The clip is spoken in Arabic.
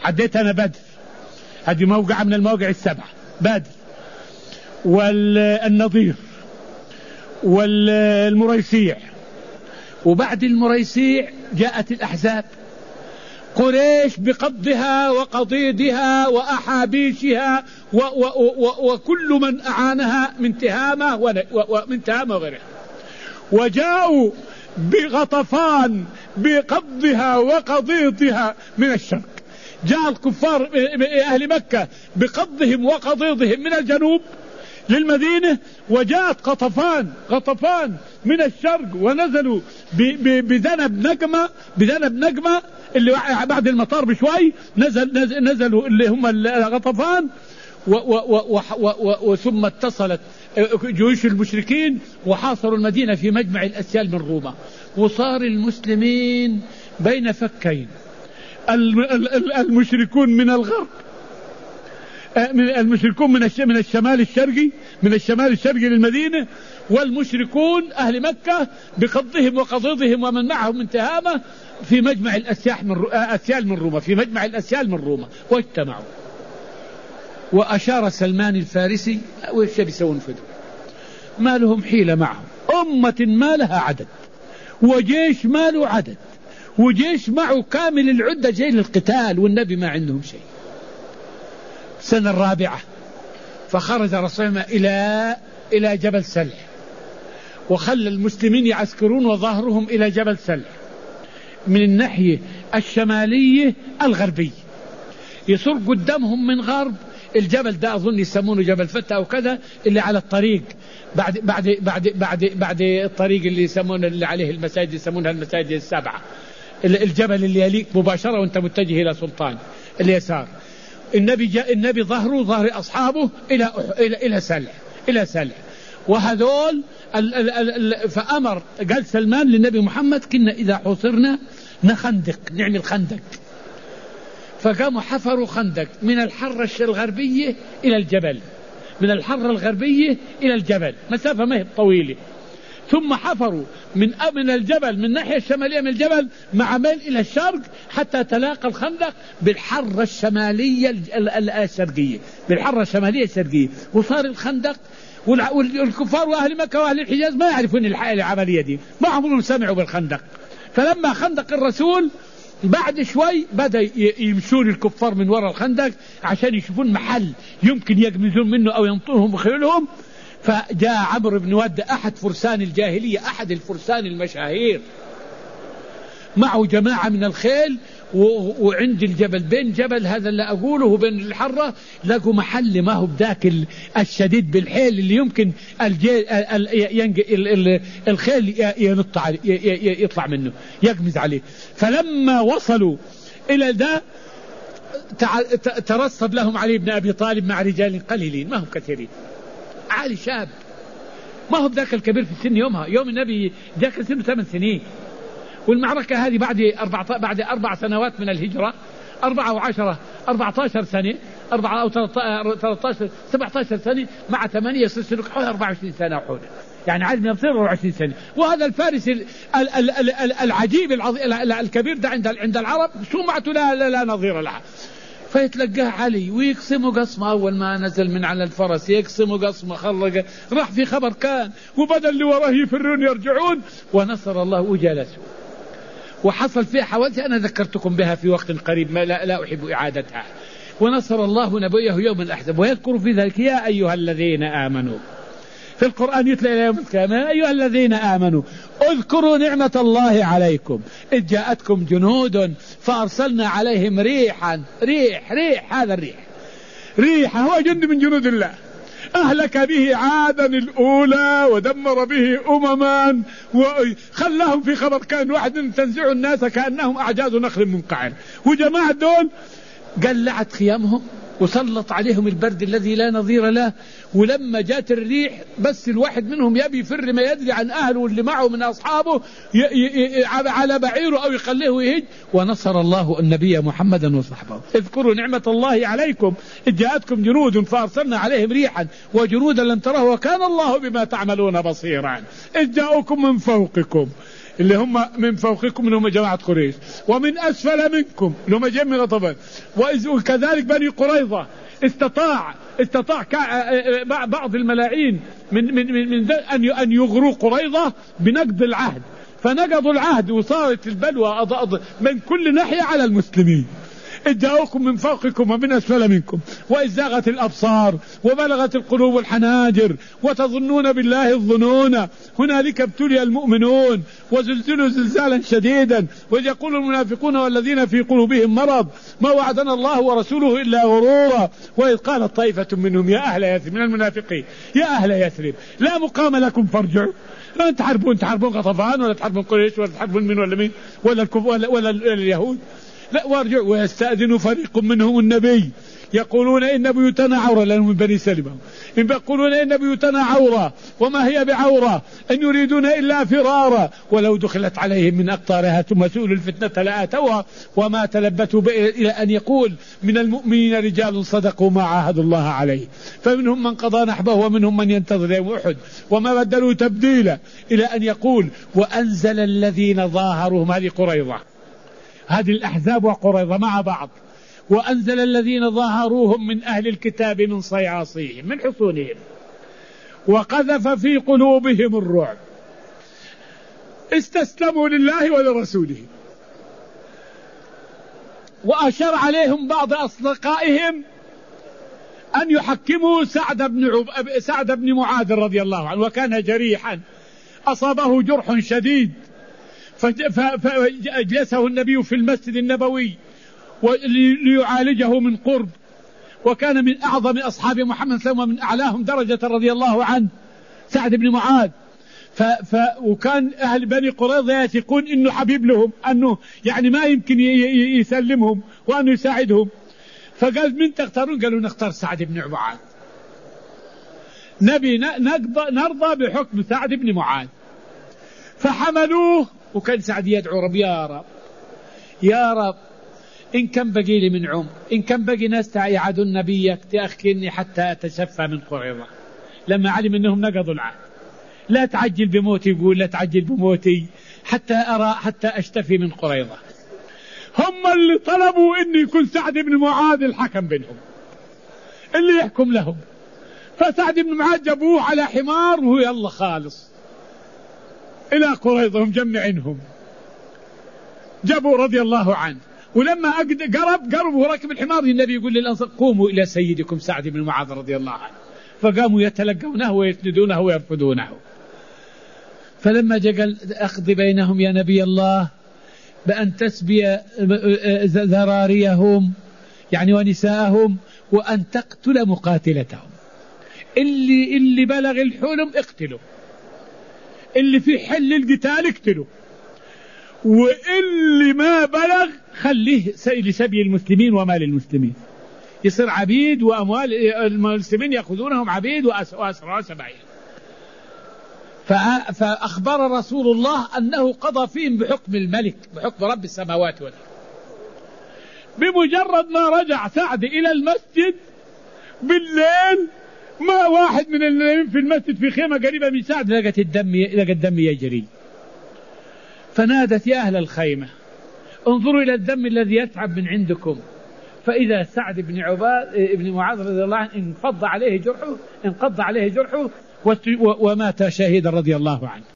عديت أنا بدر، هذه موقع من المواقع السبعة، بدر والنضير والمريسيع، وبعد المريسيع جاءت الأحزاب، قريش بقضها وقضيدها وأحابيشها وكل من أعانها من تهامة وغيرها، وجاءوا بغطفان بقضها وقضيضها من الشرق، جاء الكفار أهل مكة بقضهم وقضيضهم من الجنوب للمدينة، وجاءت غطفان من الشرق ونزلوا بذنب نقمة اللي بعد المطار بشوي نزلوا اللي هم الغطفان، وثم اتصلت جيوش المشركين وحاصروا المدينة في مجمع الأسيال من روما، وصار المسلمين بين فكين، المشركون من الغرب، المشركون من الشمال الشرقي للمدينة، والمشركون أهل مكة بقضهم وقضيضهم ومن معهم من تهامة في مجمع الأسيال من روما، في مجمع الأسيال من روما، واجتمعوا. وأشار سلمان الفارسي وإيش بيسوون فدو، ما لهم حيلة معهم، أمة ما لها عدد، وجيش ما له عدد، وجيش معه كامل العدة جاي للقتال، والنبي ما عندهم شيء. السنة الرابعة فخرج رسول الله إلى جبل سلح، وخلى المسلمين يعسكرون وظهرهم إلى جبل سلح من الناحية الشمالية الغربية، يصير قدامهم من غرب الجبل ده، أظن يسمونه جبل فتة أو كذا، اللي على الطريق بعد الطريق اللي يسمونه اللي عليه المساجد يسمونها المساجد السبعة، الجبل اللي يليك مباشرة وانت متجه إلى سلطان اليسار. النبي ظهر أصحابه إلى سلح، وهذول فأمر، قال سلمان للنبي محمد كنا إذا حصرنا نعمل خندق، فقاموا حفروا خندق من الحرة الغربية إلى الجبل، من الحرة الغربية إلى الجبل، مسافة ما هي طويلة، ثم حفروا من الجبل من الناحية الشمالية من الجبل مع ميل إلى الشرق حتى تلاقى الخندق بالحرة الشمالية الشرقية، بالحرة الشمالية الشرقية، وصار الخندق. والكفار وأهل مكة وأهل الحجاز ما يعرفون العملية دي، ما عمرهم سمعوا بالخندق. فلما خندق الرسول بعد شوي بدأ يمشون الكفار من وراء الخندق عشان يشوفون محل يمكن يقمزون منه أو ينطونهم بخيولهم. فجاء عمرو بن ود أحد فرسان الجاهلية، أحد الفرسان المشاهير، معه جماعة من الخيل، وعند الجبل بين جبل هذا اللي أقوله وبين الحرة لقوا محل ما هو بذاك الشديد بالحيل اللي يمكن الخيل يطلع منه يقمز عليه. فلما وصلوا إلى ذا ترصد لهم علي بن أبي طالب مع رجال قليلين ما هم كثيرين، علي شاب ما هو بذاك الكبير في السن، يوم النبي ذاك سنه 8 سنين، والمعركة هذه بعد 4 سنوات من الهجرة، 4 و10 14 سنة، 4 أو 13 17 سنة مع 8 يصير حول 24 سنة حول، يعني عاد يصير 24 سنة. وهذا الفارس العجيب الكبير ده عند العرب سمعته لا نظير لها. فيتلقاه علي ويقسموا قسمه، أول ما نزل من على الفرس يقسموا قسمه، خلق راح في خبر كان، وبدل اللي وراه يفرون يرجعون، ونصر الله وجلسوا. وحصل فيها حوادث أنا ذكرتكم بها في وقت قريب لا أحب إعادتها. ونصر الله نبيه يوم الأحزاب، ويذكر في ذلك يا أيها الذين آمنوا، في القرآن يتلى إلى يوم القيامة يا أيها الذين آمنوا اذكروا نعمة الله عليكم إذ جاءتكم جنود فأرسلنا عليهم ريحا. ريح هذا ريح هو جند من جنود الله، أهلك به عادا الأولى ودمر به أمما وخلاهم في خبر كان واحد تنزع الناس كأنهم أعجاز نخل منقعر. وجماعة دول قلعت خيامهم وسلط عليهم البرد الذي لا نظير له. ولما جات الريح بس الواحد منهم يبي يفر ما يدري عن أهله واللي معه من أصحابه على بعيره أو يخليه يهج. ونصر الله النبي محمدا وصحبه. اذكروا نعمة الله عليكم إذ جاءتكم جنود فأرسلنا عليهم ريحا وجنودا لم تروه وكان الله بما تعملون بصيرا. إذ جاءوكم من فوقكم اللي هم من فوقكم اللي هم جماعة قريش، ومن أسفل منكم اللي هم جمع غطفان، وكذلك بني قريظة استطاع بعض الملاعين من أن يغروا قريظة بنقض العهد، فنقضوا العهد وصارت البلوى من كل ناحية على المسلمين. إذ جاءوكم من فوقكم ومن أسفل منكم وإذ زاغت الأبصار وبلغت القلوب الحناجر وتظنون بالله الظنون هنالك ابتلي المؤمنون وزلزلوا زلزالا شديدا وإذ يقول المنافقون والذين في قلوبهم مرض ما وعدنا الله ورسوله إلا غرورا وإذ قالت طائفة منهم يا أهل يثرب، من المنافقين، يا أهل يثرب لا مقام لكم فارجعوا. لا تحاربون غطفان ولا تحاربون قريش ولا تحاربون من ولا مين ولا اليهود، لا وارجعوا. ويستأذن فريق منهم النبي يقولون إن بيوتنا عورة، لأنهم من بني سلمة، يقولون إن بيوتنا عورة وما هي بعورة إن يريدون إلا فرارا ولو دخلت عليهم من أقطارها ثم سئلوا الفتنة لآتوها وما تلبثوا إلى أن يقول من المؤمنين رجال صدقوا ما عاهدوا الله عليه فمنهم من قضى نحبه ومنهم من ينتظر يوم أحد وما بدلوا تبديلا، إلى أن يقول وأنزل الذين ظاهروهم، هذه قريظة، هذه الأحزاب وقريظة مع بعض، وأنزل الذين ظاهروهم من أهل الكتاب من صياصيهم من حصونهم وقذف في قلوبهم الرعب استسلموا لله ولرسوله، وأشار عليهم بعض أصدقائهم أن يحكموا سعد بن معاذ رضي الله عنه، وكان جريحا أصابه جرح شديد فأجلسه النبي في المسجد النبوي ليعالجه من قرب، وكان من أعظم أصحاب محمد صلى الله عليه وسلم ومن أعلاهم درجة رضي الله عنه سعد بن معاذ. وكان أهل بني قريظة يثقون إنه حبيب لهم، أنه يعني ما يمكن يسلمهم وأنه يساعدهم، فقال من تختارون؟ قالوا نختار سعد بن معاذ، نبي نرضى بحكم سعد بن معاذ. فحملوه، وكان سعد يدعو رب يا رب يا رب إن كان بقي لي من عمر، إن كان بقي ناس يعادون نبيك تأخرني حتى أتشفى من قريظة. لما علم أنهم نقضوا العهد لا تعجل بموتي، يقول لا تعجل بموتي حتى أشتفي من قريظة. هم اللي طلبوا إن يكون سعد بن معاذ الحكم بينهم اللي يحكم لهم، فسعد بن معاذ جابوه على حمار وهو يلا خالص إلى قريظة مجمعينهم، جابوا رضي الله عنه. ولما قرب وراكب الحمار النبي يقول للأنصار قوموا إلى سيدكم سعد بن معاذ رضي الله عنه، فقاموا يتلقونه ويسندونه ويرفضونه. فلما قال أقضي بينهم يا نبي الله بأن تسبي ذراريهم يعني ونساءهم وأن تقتل مقاتلتهم، اللي بلغ الحلم اقتلوا، اللي في حل القتال اقتلوا، واللي ما بلغ خليه لسبي المسلمين ومال المسلمين، يصير عبيد وأموال المسلمين يأخذونهم عبيد وأسرى سبعين. فأخبر رسول الله أنه قضى فيهم بحكم الملك، بحكم رب السماوات والأرض. بمجرد ما رجع سعد إلى المسجد بالليل، ما واحد من النايمين في المسجد في خيمة قريبة من سعد لقت الدم يجري، فنادت يا أهل الخيمة انظروا إلى الدم الذي يتعب من عندكم، فإذا سعد بن معاذ رضي الله عنه انقض عليه جرحه ومات شهيدا رضي الله عنه.